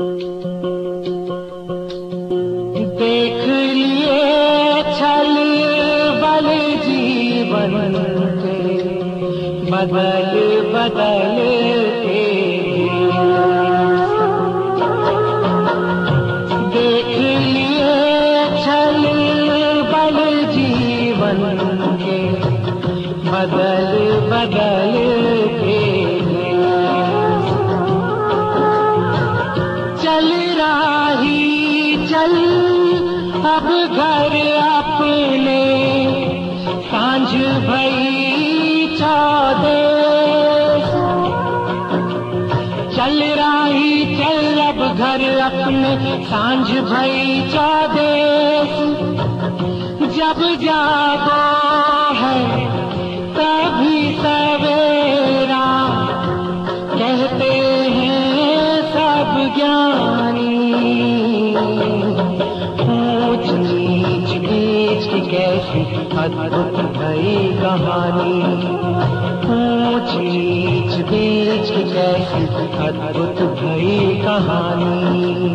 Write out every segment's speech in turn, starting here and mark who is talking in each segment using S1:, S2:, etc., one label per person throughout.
S1: देख लिए छल बल जीवन के बदल बदल के, देख लिए छल बल जीवन के बदल बदल के, चल राही चल अब घर अपने, सांझ भई चौदेस। चल राही चल अब घर अपने, सांझ भई चौदेस। जब जागो है तभी सवेरा, कहते हैं सब ज्ञानी। ऊंच नीच बीच की कैसी अद्भुत भई कहानी, ऊंच नीच बीच की कैसी अद्भुत भई कहानी।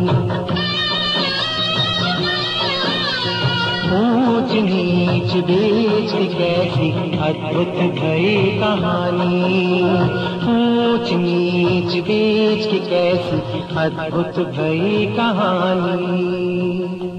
S1: ऊंच नीच बीच की कैसी अद्भुत भई कहानी, ऊंच नीच बीच की कैसी अद्भुत भई कहानी।